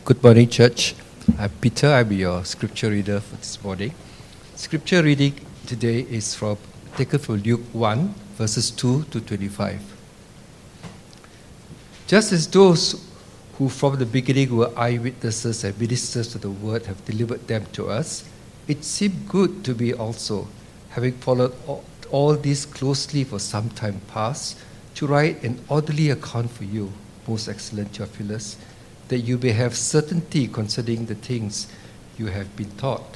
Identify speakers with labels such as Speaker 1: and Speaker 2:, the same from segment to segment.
Speaker 1: Good morning, church. I'm Peter. I'm your scripture reader for this morning. Scripture reading today is taken from Luke 1, verses 2 to 25. Just as those who from the beginning were eyewitnesses and ministers to the word have delivered them to us, it seemed good to me also, having followed all this closely for some time past, to write an orderly account for you, most excellent Theophilus, that you may have certainty concerning the things you have been taught.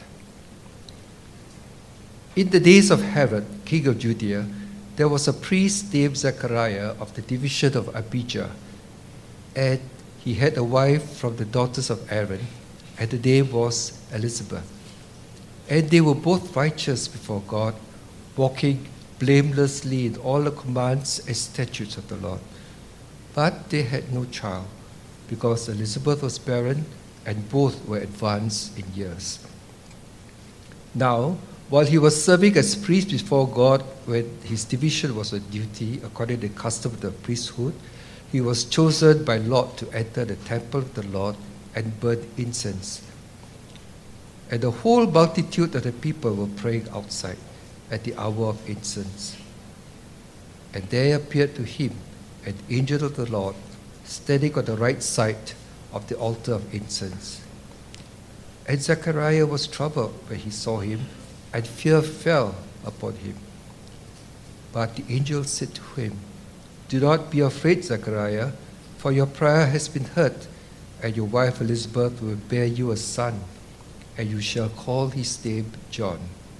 Speaker 1: In the days of Herod, king of Judea, there was a priest named Zechariah of the division of Abijah, and he had a wife from the daughters of Aaron, and the name was Elizabeth. And they were both righteous before God, walking blamelessly in all the commands and statutes of the Lord. But they had no child, because Elizabeth was barren, and both were advanced in years. Now, while he was serving as priest before God, when his division was on duty according to the custom of the priesthood, he was chosen by lot to enter the temple of the Lord and burn incense. And the whole multitude of the people were praying outside at the hour of incense. And there appeared to him an angel of the Lord, standing on the right side of the altar of incense. And Zechariah was troubled when he saw him, and fear fell upon him. But the angel said to him, "Do not be afraid, Zechariah, for your prayer has been heard, and your wife Elizabeth will bear you a son, and you shall call his name John.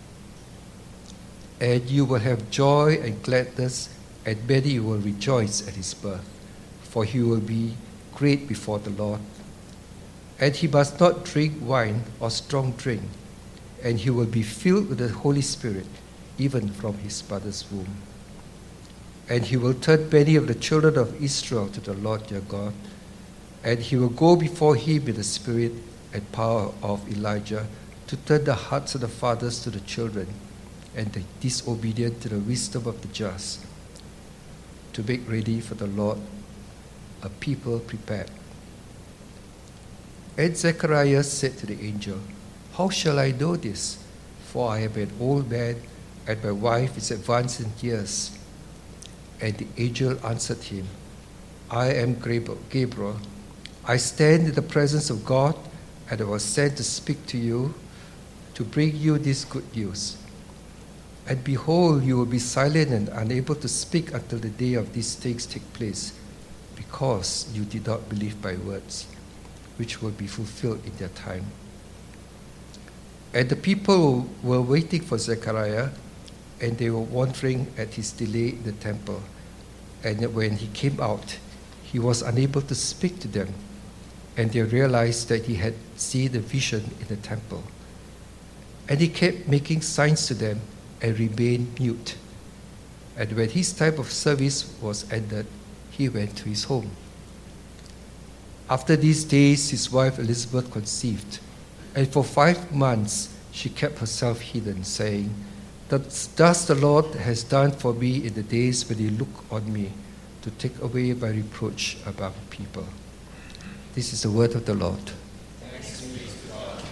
Speaker 1: And you will have joy and gladness, and many will rejoice at his birth, for he will be great before the Lord. And he must not drink wine or strong drink, and he will be filled with the Holy Spirit, even from his mother's womb. And he will turn many of the children of Israel to the Lord their God, and he will go before him in the spirit and power of Elijah, to turn the hearts of the fathers to the children, and the disobedient to the wisdom of the just, to make ready for the Lord a people prepared." And Zechariah said to the angel, "How shall I know this? For I am an old man, and my wife is advanced in years." And the angel answered him, "I am Gabriel. I stand in the presence of God, and I was sent to speak to you, to bring you this good news. And behold, you will be silent and unable to speak until the day of these things take place, because you did not believe my words, which will be fulfilled in their time." And the people were waiting for Zechariah, and they were wondering at his delay in the temple. And when he came out, he was unable to speak to them, and they realized that he had seen a vision in the temple. And he kept making signs to them and remained mute. And when his time of service was ended, he went to his home. After these days, his wife Elizabeth conceived, and for 5 months she kept herself hidden, saying, "Thus the Lord has done for me in the days when he looked on me, to take away my reproach among people." This is the word of the Lord.
Speaker 2: Thanks be to God.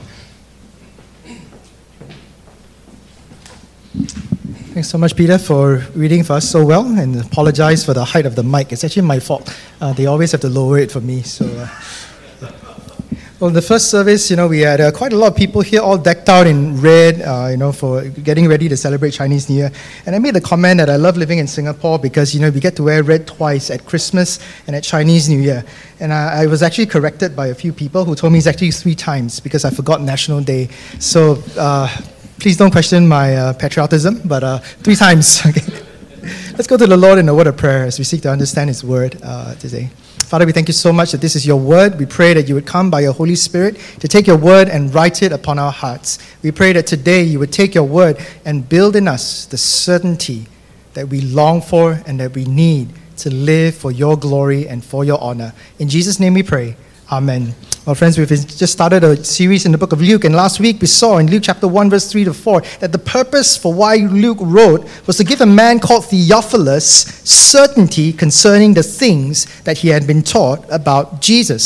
Speaker 3: Thanks so much, Peter, for reading for us so well, and apologize for the height of the mic. It's actually my fault. They always have to lower it for me. Well, in the first service, we had quite a lot of people here, all decked out in red, for getting ready to celebrate Chinese New Year. And I made the comment that I love living in Singapore because, we get to wear red twice, at Christmas and at Chinese New Year. And I was actually corrected by a few people who told me it's actually 3 times because I forgot National Day. So please don't question my patriotism, but 3 times. Okay. Let's go to the Lord in a word of prayer as we seek to understand his word today. Father, we thank you so much that this is your word. We pray that you would come by your Holy Spirit to take your word and write it upon our hearts. We pray that today you would take your word and build in us the certainty that we long for and that we need to live for your glory and for your honor. In Jesus' name we pray. Amen. Well, friends, we've just started a series in the book of Luke, and last week we saw in Luke chapter 1, verse 3 to 4, that the purpose for why Luke wrote was to give a man called Theophilus certainty concerning the things that he had been taught about Jesus.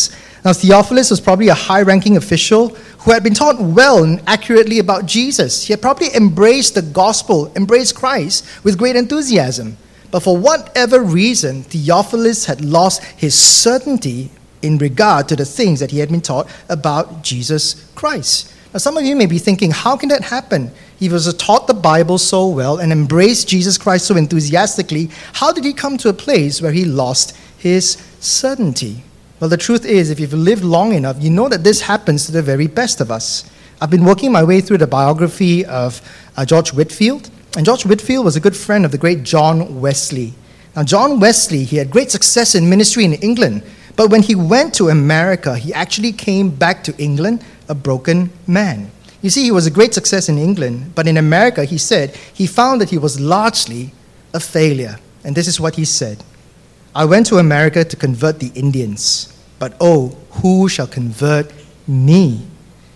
Speaker 3: Now, Theophilus was probably a high-ranking official who had been taught well and accurately about Jesus. He had probably embraced the gospel, embraced Christ with great enthusiasm. But for whatever reason, Theophilus had lost his certainty in regard to the things that he had been taught about Jesus Christ. Now, some of you may be thinking, how can that happen? He was taught the Bible so well and embraced Jesus Christ so enthusiastically. How did he come to a place where he lost his certainty? Well, the truth is, if you've lived long enough, you know that this happens to the very best of us. I've been working my way through the biography of George Whitefield, and George Whitefield was a good friend of the great John Wesley. Now, John Wesley, he had great success in ministry in England, but when he went to America, he actually came back to England a broken man. You see, he was a great success in England, but in America, he said, he found that he was largely a failure. And this is what he said: "I went to America to convert the Indians, but oh, who shall convert me?"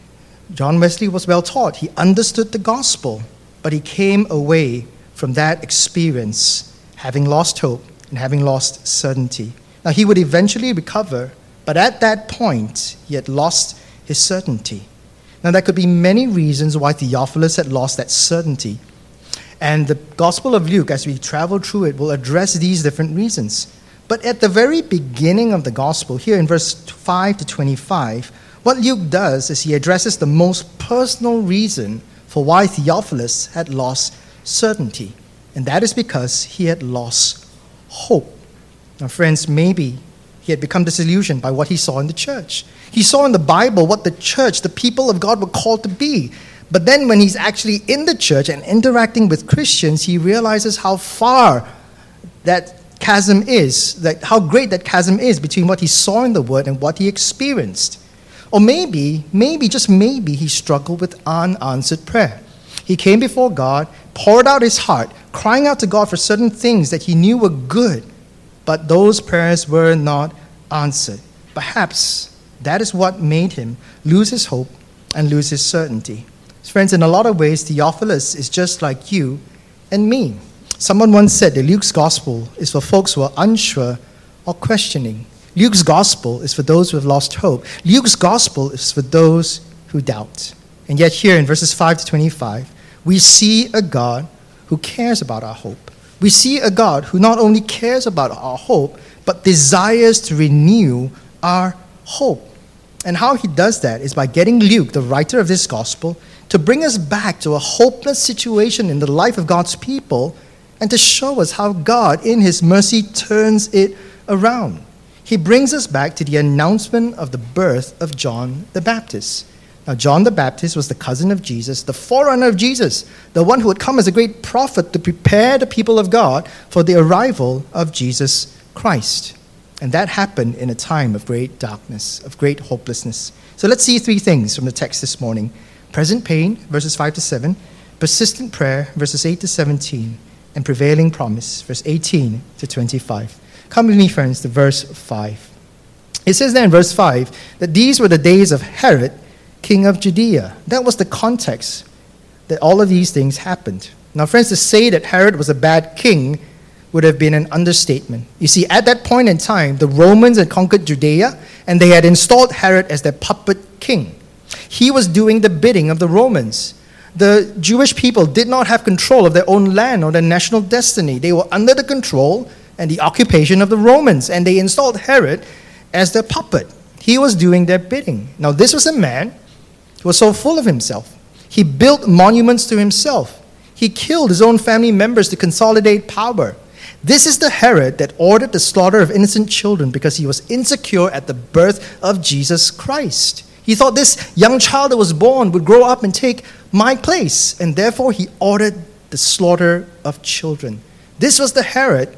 Speaker 3: John Wesley was well taught. He understood the gospel, but he came away from that experience having lost hope and having lost certainty. Now, he would eventually recover, but at that point, he had lost his certainty. Now, there could be many reasons why Theophilus had lost that certainty. And the Gospel of Luke, as we travel through it, will address these different reasons. But at the very beginning of the Gospel, here in verse 5 to 25, what Luke does is he addresses the most personal reason for why Theophilus had lost certainty. And that is because he had lost hope. Now, friends, maybe he had become disillusioned by what he saw in the church. He saw in the Bible what the church, the people of God, were called to be. But then when he's actually in the church and interacting with Christians, he realizes how far that chasm is, that how great that chasm is between what he saw in the Word and what he experienced. Or maybe, just maybe, he struggled with unanswered prayer. He came before God, poured out his heart, crying out to God for certain things that he knew were good, but those prayers were not answered. Perhaps that is what made him lose his hope and lose his certainty. Friends, in a lot of ways, Theophilus is just like you and me. Someone once said that Luke's gospel is for folks who are unsure or questioning. Luke's gospel is for those who have lost hope. Luke's gospel is for those who doubt. And yet here in verses 5 to 25, we see a God who cares about our hope. We see a God who not only cares about our hope, but desires to renew our hope. And how he does that is by getting Luke, the writer of this gospel, to bring us back to a hopeless situation in the life of God's people and to show us how God, in his mercy, turns it around. He brings us back to the announcement of the birth of John the Baptist. Now, John the Baptist was the cousin of Jesus, the forerunner of Jesus, the one who would come as a great prophet to prepare the people of God for the arrival of Jesus Christ. And that happened in a time of great darkness, of great hopelessness. So let's see three things from the text this morning. Present pain, verses 5 to 7, persistent prayer, verses 8 to 17, and prevailing promise, verse 18 to 25. Come with me, friends, to verse 5. It says there in verse 5 that these were the days of Herod, king of Judea. That was the context that all of these things happened. Now, friends, to say that Herod was a bad king would have been an understatement. You see, at that point in time, the Romans had conquered Judea, and they had installed Herod as their puppet king. He was doing the bidding of the Romans. The Jewish people did not have control of their own land or their national destiny. They were under the control and the occupation of the Romans, and they installed Herod as their puppet. He was doing their bidding. Now, this was a man who was so full of himself. He built monuments to himself. He killed his own family members to consolidate power. This is the Herod that ordered the slaughter of innocent children because he was insecure at the birth of Jesus Christ. He thought this young child that was born would grow up and take my place, and therefore he ordered the slaughter of children. This was the Herod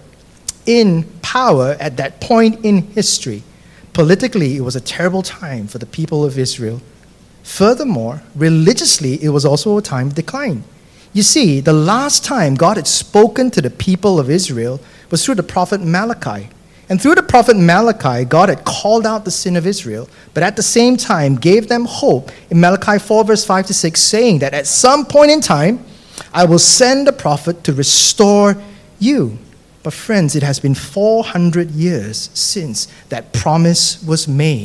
Speaker 3: in power at that point in history. Politically, it was a terrible time for the people of Israel. Furthermore, religiously, it was also a time of decline. You see, the last time God had spoken to the people of Israel was through the prophet Malachi. And through the prophet Malachi, God had called out the sin of Israel, but at the same time gave them hope in Malachi 4, verse 5 to 6, saying that at some point in time, I will send a prophet to restore you. But friends, it has been 400 years since that promise was made.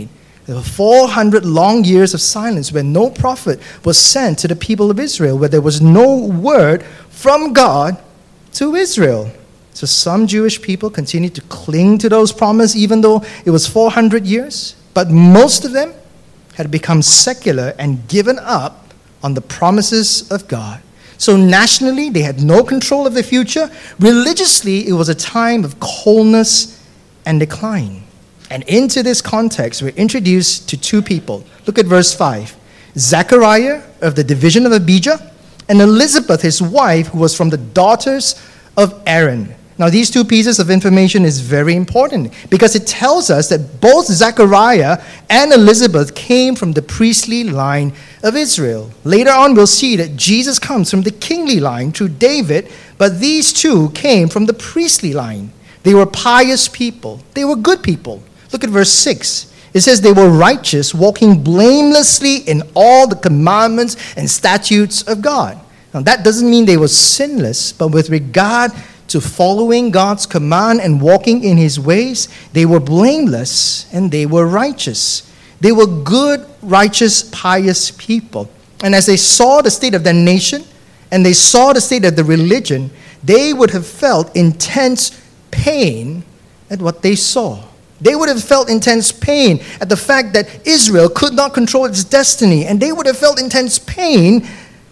Speaker 3: There were 400 long years of silence where no prophet was sent to the people of Israel, where there was no word from God to Israel. So some Jewish people continued to cling to those promises even though it was 400 years. But most of them had become secular and given up on the promises of God. So nationally, they had no control of the future. Religiously, it was a time of coldness and decline. And into this context, we're introduced to two people. Look at verse 5. Zechariah of the division of Abijah, and Elizabeth, his wife, who was from the daughters of Aaron. Now, these two pieces of information is very important because it tells us that both Zechariah and Elizabeth came from the priestly line of Israel. Later on, we'll see that Jesus comes from the kingly line through David, but these two came from the priestly line. They were pious people. They were good people. Look at verse 6. It says they were righteous, walking blamelessly in all the commandments and statutes of God. Now, that doesn't mean they were sinless, but with regard to following God's command and walking in his ways, they were blameless and they were righteous. They were good, righteous, pious people. And as they saw the state of their nation and they saw the state of the religion, they would have felt intense pain at what they saw. They would have felt intense pain at the fact that Israel could not control its destiny. And they would have felt intense pain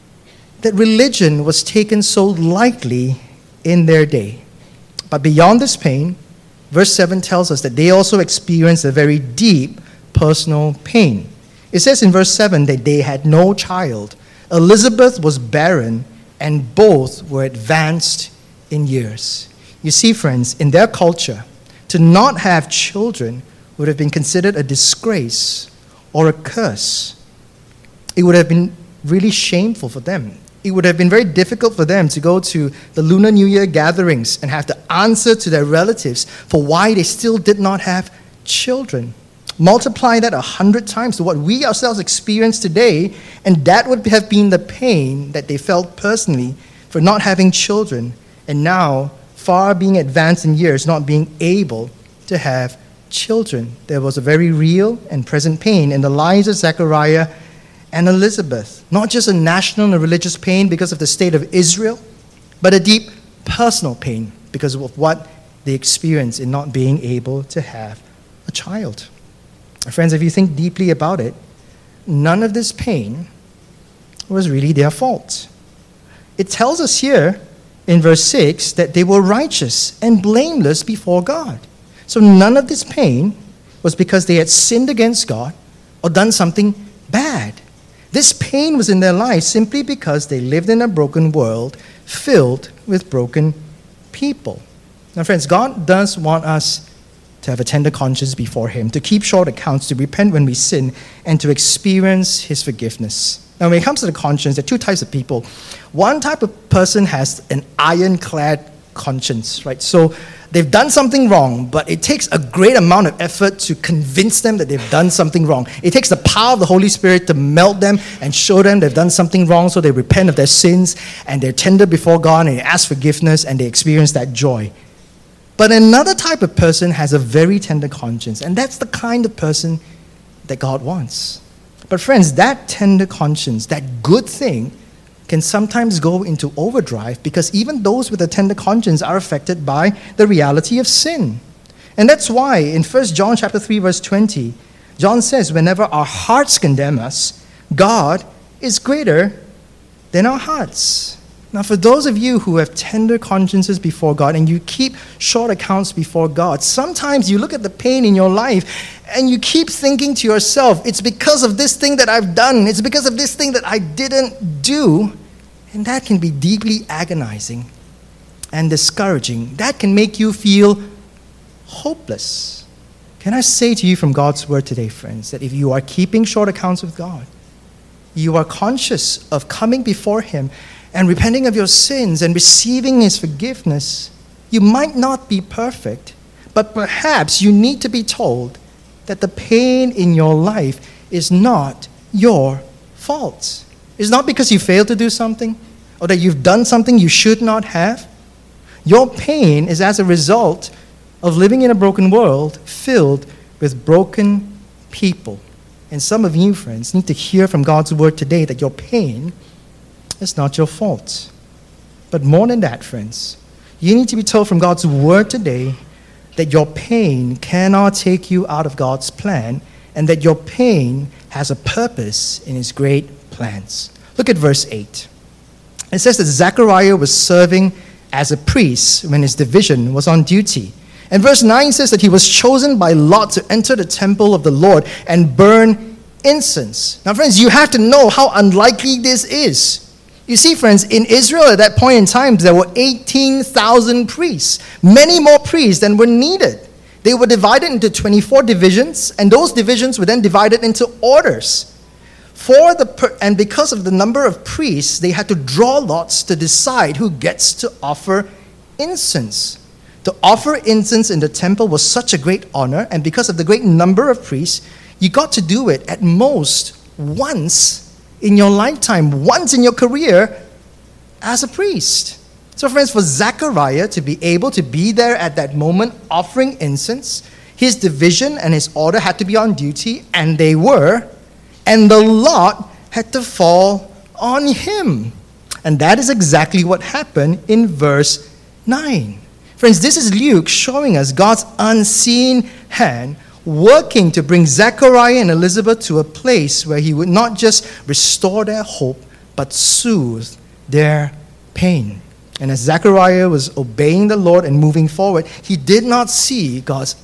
Speaker 3: that religion was taken so lightly in their day. But beyond this pain, verse 7 tells us that they also experienced a very deep personal pain. It says in verse 7 that they had no child. Elizabeth was barren, and both were advanced in years. You see, friends, in their culture, to not have children would have been considered a disgrace or a curse. It would have been really shameful for them. It would have been very difficult for them to go to the Lunar New Year gatherings and have to answer to their relatives for why they still did not have children. Multiply that 100 times to what we ourselves experience today, and that would have been the pain that they felt personally for not having children, and now, far being advanced in years, not being able to have children. There was a very real and present pain in the lives of Zechariah and Elizabeth. Not just a national and religious pain because of the state of Israel, but a deep personal pain because of what they experienced in not being able to have a child. Friends, if you think deeply about it, none of this pain was really their fault. It tells us here in verse 6 that they were righteous and blameless before God. So none of this pain was because they had sinned against God or done something bad. This pain was in their lives simply because they lived in a broken world filled with broken people. Now, friends, God does want us to have a tender conscience before Him, to keep short accounts, to repent when we sin, and to experience His forgiveness. Now, when it comes to the conscience, there are two types of people. One type of person has an ironclad conscience, right? So they've done something wrong, but it takes a great amount of effort to convince them that they've done something wrong. It takes the power of the Holy Spirit to melt them and show them they've done something wrong, so they repent of their sins, and they're tender before God, and they ask forgiveness, and they experience that joy. But another type of person has a very tender conscience, and that's the kind of person that God wants. But friends, that tender conscience, that good thing, can sometimes go into overdrive because even those with a tender conscience are affected by the reality of sin. And that's why in 1 John chapter 3, verse 20, John says, whenever our hearts condemn us, God is greater than our hearts. Now, for those of you who have tender consciences before God and you keep short accounts before God, sometimes you look at the pain in your life and you keep thinking to yourself, it's because of this thing that I've done. It's because of this thing that I didn't do. And that can be deeply agonizing and discouraging. That can make you feel hopeless. Can I say to you from God's word today, friends, that if you are keeping short accounts with God, you are conscious of coming before Him and repenting of your sins and receiving His forgiveness, you might not be perfect, but perhaps you need to be told that the pain in your life is not your fault. It's not because you failed to do something or that you've done something you should not have. Your pain is as a result of living in a broken world filled with broken people, and some of you, friends, need to hear from God's word today that your pain is not your fault. But more than that, friends, you need to be told from God's word today that your pain cannot take you out of God's plan, and that your pain has a purpose in His great plans. Look at verse 8. It says that Zechariah was serving as a priest when his division was on duty. And verse 9 says that he was chosen by lot to enter the temple of the Lord and burn incense. Now, friends, you have to know how unlikely this is. You see, friends, in Israel at that point in time, there were 18,000 priests, many more priests than were needed. They were divided into 24 divisions, and those divisions were then divided into orders. And because of the number of priests, they had to draw lots to decide who gets to offer incense. To offer incense in the temple was such a great honor, and because of the great number of priests, you got to do it at most once in your lifetime, once in your career as a priest. So friends, for Zechariah to be able to be there at that moment offering incense, his division and his order had to be on duty, and they were, and the lot had to fall on him. And that is exactly what happened in verse 9. Friends, this is Luke showing us God's unseen hand working to bring Zechariah and Elizabeth to a place where He would not just restore their hope, but soothe their pain. And as Zechariah was obeying the Lord and moving forward, he did not see God's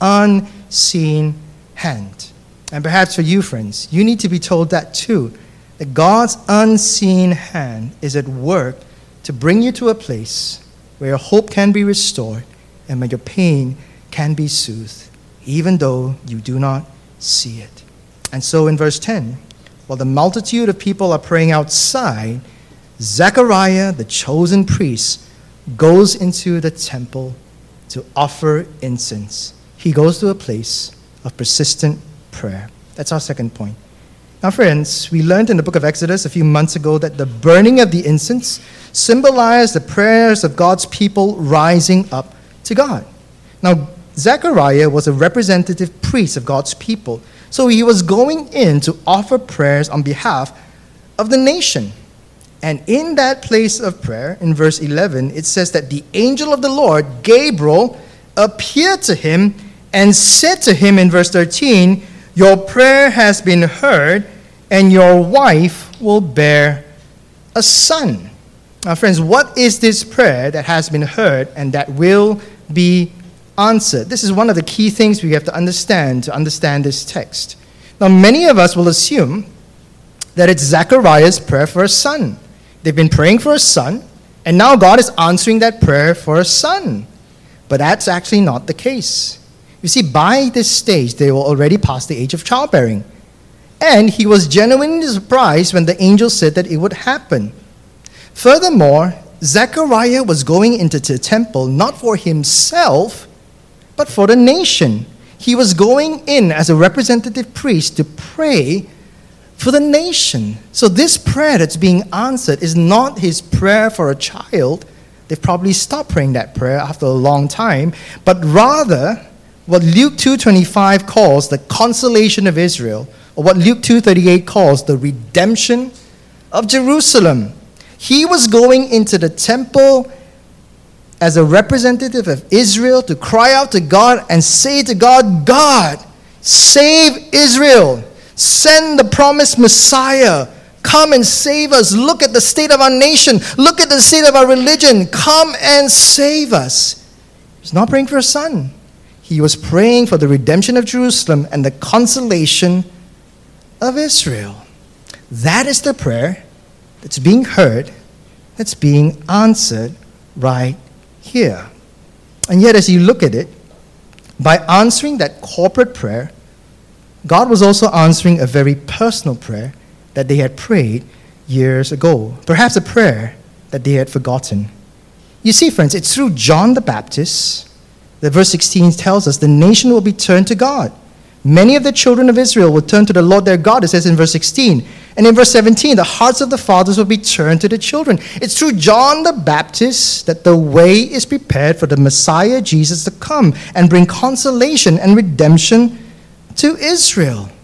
Speaker 3: unseen hand. And perhaps for you, friends, you need to be told that too, that God's unseen hand is at work to bring you to a place where your hope can be restored and where your pain can be soothed, even though you do not see it. And so in verse 10, while the multitude of people are praying outside, Zechariah, the chosen priest, goes into the temple to offer incense. He goes to a place of persistent prayer. That's our second point. Now, friends, we learned in the book of Exodus a few months ago that the burning of the incense symbolized the prayers of God's people rising up to God. Now, Zechariah was a representative priest of God's people, so he was going in to offer prayers on behalf of the nation. And in that place of prayer, in verse 11, it says that the angel of the Lord, Gabriel, appeared to him and said to him in verse 13, "Your prayer has been heard, and your wife will bear a son." Now, friends, what is this prayer that has been heard and that will be answered? This is one of the key things we have to understand this text. Now, many of us will assume that it's Zechariah's prayer for a son. They've been praying for a son, and now God is answering that prayer for a son. But that's actually not the case. You see, by this stage, they were already past the age of childbearing. And he was genuinely surprised when the angel said that it would happen. Furthermore, Zechariah was going into the temple not for himself, but for the nation. He was going in as a representative priest to pray for the nation. So this prayer that's being answered is not his prayer for a child. They've probably stopped praying that prayer after a long time, but rather what Luke 2:25 calls the consolation of Israel, or what Luke 2:38 calls the redemption of Jerusalem. He was going into the temple as a representative of Israel to cry out to God and say to God, "God, save Israel. Send the promised Messiah. Come and save us. Look at the state of our nation. Look at the state of our religion. Come and save us." He's not praying for a son. He was praying for the redemption of Jerusalem and the consolation of Israel. That is the prayer that's being heard, that's being answered right here. And yet, as you look at it, by answering that corporate prayer, God was also answering a very personal prayer that they had prayed years ago. Perhaps a prayer that they had forgotten. You see, friends, it's through John the Baptist that verse 16 tells us the nation will be turned to God. Many of the children of Israel will turn to the Lord their God, it says in verse 16. And in verse 17, the hearts of the fathers will be turned to the children. It's through John the Baptist that the way is prepared for the Messiah, Jesus, to come and bring consolation and redemption to Israel.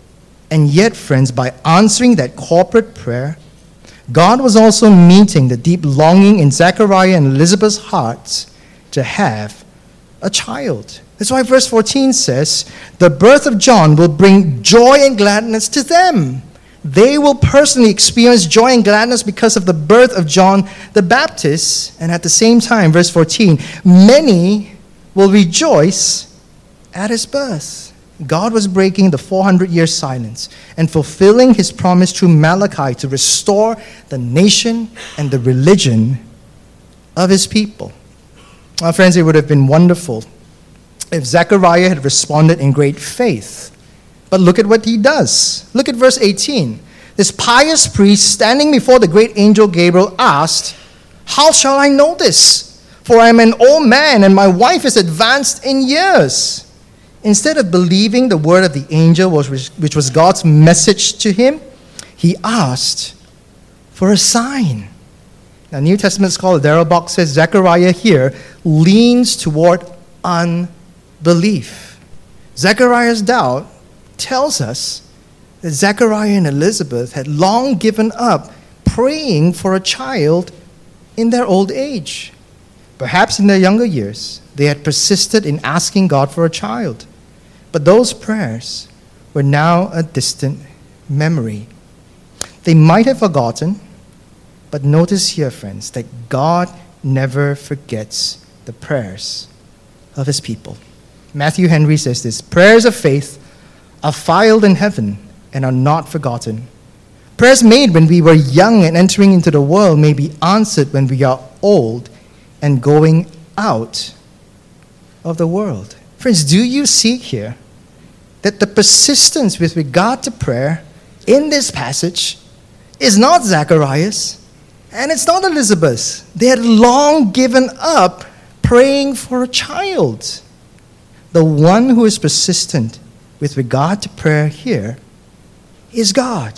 Speaker 3: And yet, friends, by answering that corporate prayer, God was also meeting the deep longing in Zechariah and Elizabeth's hearts to have a child. That's why verse 14 says, the birth of John will bring joy and gladness to them. They will personally experience joy and gladness because of the birth of John the Baptist. And at the same time, verse 14, many will rejoice at his birth. God was breaking the 400-year silence and fulfilling his promise through Malachi to restore the nation and the religion of his people. Our friends, it would have been wonderful if Zechariah had responded in great faith. But look at what he does. Look at verse 18. This pious priest standing before the great angel Gabriel asked, how shall I know this? For I am an old man and my wife is advanced in years. Instead of believing the word of the angel, which was God's message to him, he asked for a sign. Now, New Testament scholar Darrell Bock says Zechariah here leans toward unbelief. Zechariah's doubt tells us that Zechariah and Elizabeth had long given up praying for a child in their old age. Perhaps in their younger years, they had persisted in asking God for a child. But those prayers were now a distant memory. They might have forgotten, but notice here, friends, that God never forgets the prayers of his people. Matthew Henry says this, prayers of faith are filed in heaven and are not forgotten. Prayers made when we were young and entering into the world may be answered when we are old and going out of the world. Friends, do you see here that the persistence with regard to prayer in this passage is not Zacharias and it's not Elizabeth's? They had long given up praying for a child. The one who is persistent with regard to prayer here is God.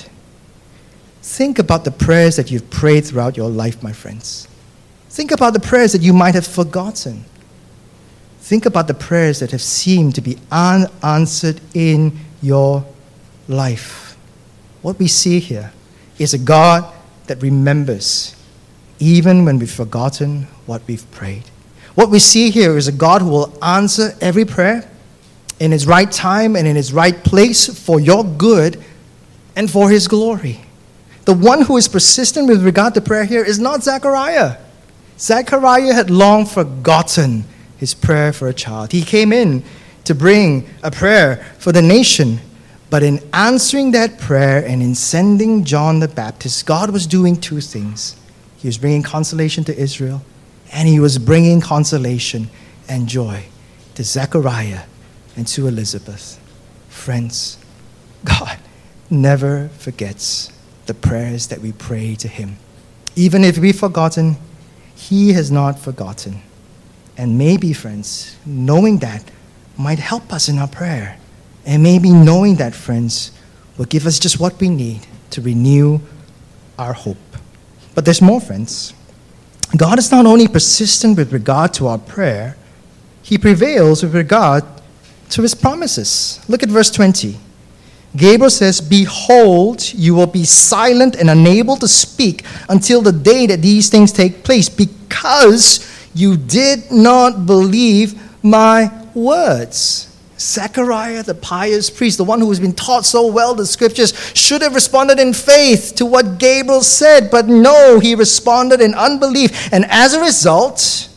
Speaker 3: Think about the prayers that you've prayed throughout your life, my friends. Think about the prayers that you might have forgotten. Think about the prayers that have seemed to be unanswered in your life. What we see here is a God that remembers even when we've forgotten what we've prayed. What we see here is a God who will answer every prayer in his right time and in his right place for your good and for his glory. The one who is persistent with regard to prayer here is not Zechariah. Zechariah had long forgotten his prayer for a child. He came in to bring a prayer for the nation, but in answering that prayer and in sending John the Baptist, God was doing two things. He was bringing consolation to Israel, and he was bringing consolation and joy to Zechariah and to Elizabeth. Friends, God never forgets the prayers that we pray to him. Even if we've forgotten, he has not forgotten. And maybe, friends, knowing that might help us in our prayer. And maybe knowing that, friends, will give us just what we need to renew our hope. But there's more, friends. God is not only persistent with regard to our prayer, he prevails with regard to his promises. Look at verse 20. Gabriel says, behold, you will be silent and unable to speak until the day that these things take place, because you did not believe my words. Zechariah, the pious priest, the one who has been taught so well the scriptures, should have responded in faith to what Gabriel said, but no, he responded in unbelief. And as a result,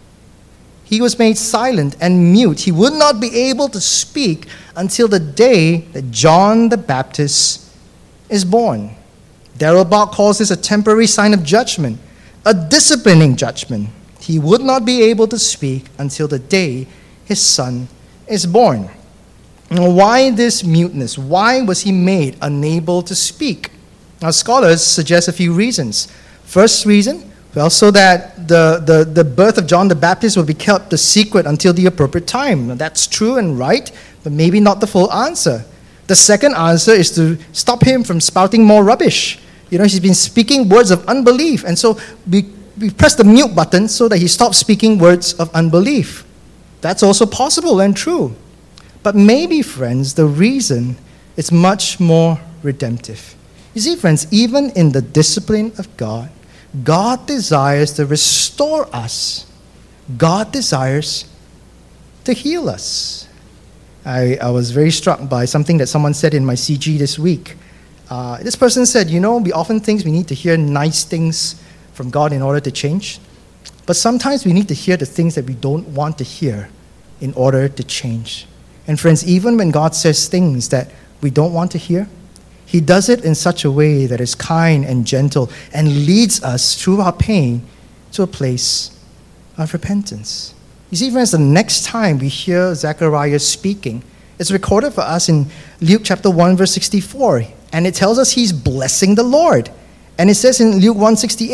Speaker 3: he was made silent and mute. He would not be able to speak until the day that John the Baptist is born. Darrell Bock calls this a temporary sign of judgment, a disciplining judgment. He would not be able to speak until the day his son is born. Now, why this muteness? Why was he made unable to speak? Now, scholars suggest a few reasons. First reason, well, so that the birth of John the Baptist will be kept a secret until the appropriate time. Now, that's true and right, but maybe not the full answer. The second answer is to stop him from spouting more rubbish. You know, he's been speaking words of unbelief, and so we press the mute button so that he stops speaking words of unbelief. That's also possible and true. But maybe, friends, the reason It's much more redemptive. You see, friends, even in the discipline of God, God desires to restore us. God desires to heal us. I was very struck by something that someone said in my CG this week. This person said, we often think we need to hear nice things from God in order to change. But sometimes we need to hear the things that we don't want to hear in order to change. And friends, even when God says things that we don't want to hear, He does it in such a way that is kind and gentle and leads us through our pain to a place of repentance. You see, friends, the next time we hear Zechariah speaking, it's recorded for us in Luke chapter 1, verse 64. And it tells us he's blessing the Lord. And it says in Luke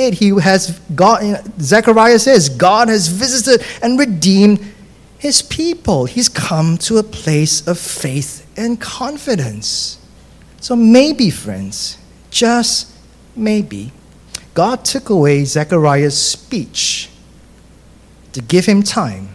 Speaker 3: 1:68, Zechariah says, God has visited and redeemed His people. He's come to a place of faith and confidence. So maybe, friends, just maybe, God took away Zechariah's speech to give him time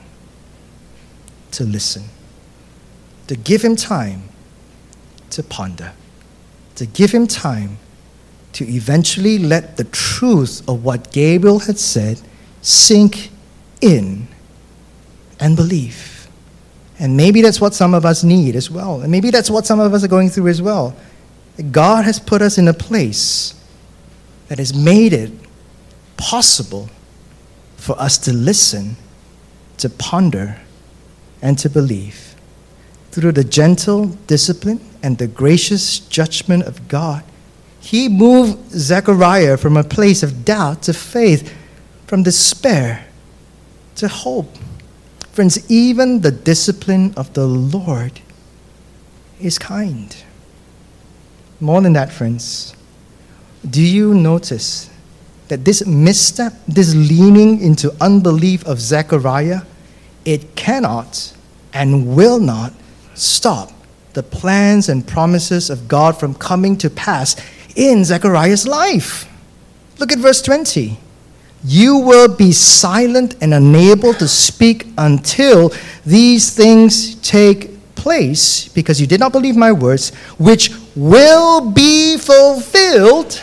Speaker 3: to listen, to give him time to ponder, to give him time to eventually let the truth of what Gabriel had said sink in and believe. And maybe that's what some of us need as well. And maybe that's what some of us are going through as well. God has put us in a place that has made it possible for us to listen, to ponder, and to believe. Through the gentle discipline and the gracious judgment of God, He moved Zechariah from a place of doubt to faith, from despair to hope. Friends, even the discipline of the Lord is kind. More than that, friends, do you notice that this misstep, this leaning into unbelief of Zechariah, it cannot and will not stop the plans and promises of God from coming to pass in Zechariah's life? Look at verse 20. You will be silent and unable to speak until these things take place, because you did not believe my words, which will be fulfilled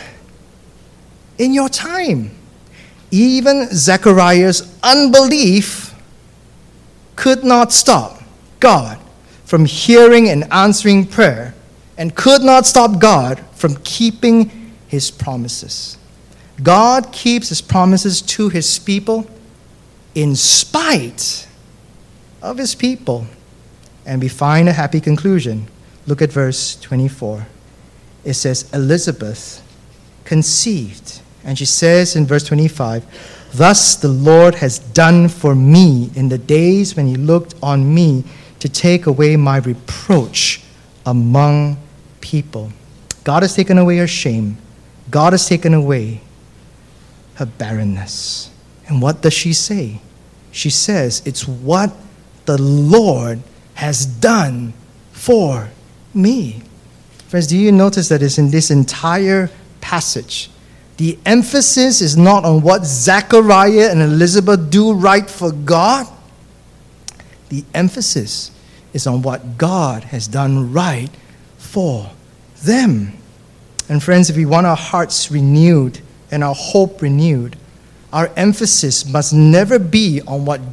Speaker 3: in your time. Even Zechariah's unbelief could not stop God from hearing and answering prayer, and could not stop God from keeping His promises. God keeps His promises to His people in spite of His people. And we find a happy conclusion. Look at verse 24. It says, Elizabeth conceived. And she says in verse 25, Thus the Lord has done for me in the days when He looked on me to take away my reproach among people. God has taken away her shame. God has taken away her barrenness. And what does she say? She says, it's what the Lord has done for me. Friends, do you notice that it's in this entire passage, the emphasis is not on what Zechariah and Elizabeth do right for God. The emphasis is on what God has done right for them. And friends, if we want our hearts renewed and our hope renewed, our emphasis must never be on what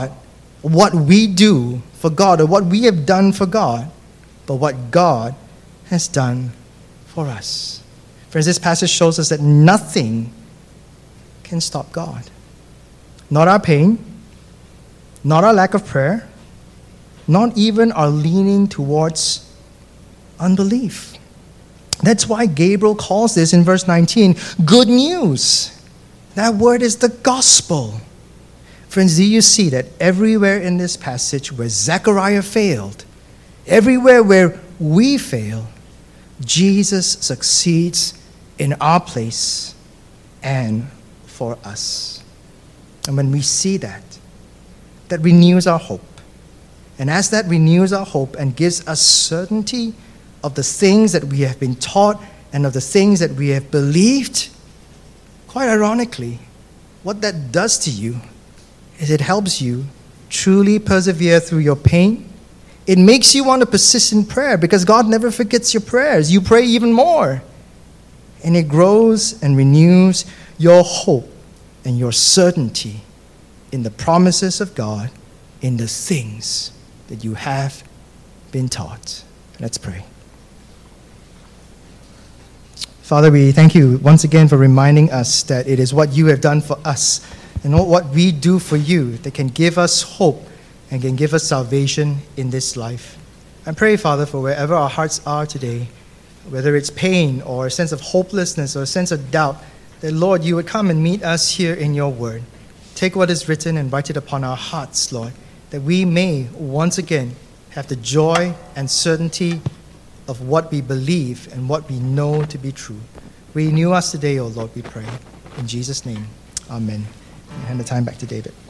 Speaker 3: we do for God, or what we have done for God, but what God has done for us. Friends, this passage shows us that nothing can stop God. Not our pain, not our lack of prayer, not even our leaning towards unbelief. That's why Gabriel calls this in verse 19 good news. That word is the gospel. Friends, do you see that everywhere in this passage where Zechariah failed, everywhere where we fail, Jesus succeeds in our place and for us. And when we see that, that renews our hope. And as that renews our hope and gives us certainty of the things that we have been taught and of the things that we have believed, quite ironically, what that does to you is it helps you truly persevere through your pain. It makes you want to persist in prayer because God never forgets your prayers. You pray even more. And it grows and renews your hope and your certainty in the promises of God, in the things that you have been taught. Let's pray. Father, we thank you once again for reminding us that it is what you have done for us and not what we do for you that can give us hope and can give us salvation in this life. I pray, Father, for wherever our hearts are today, whether it's pain or a sense of hopelessness or a sense of doubt, that, Lord, you would come and meet us here in your word. Take what is written and write it upon our hearts, Lord, that we may once again have the joy and certainty of what we believe and what we know to be true. Renew us today, O Lord, we pray. In Jesus' name, amen. I hand the time back to David.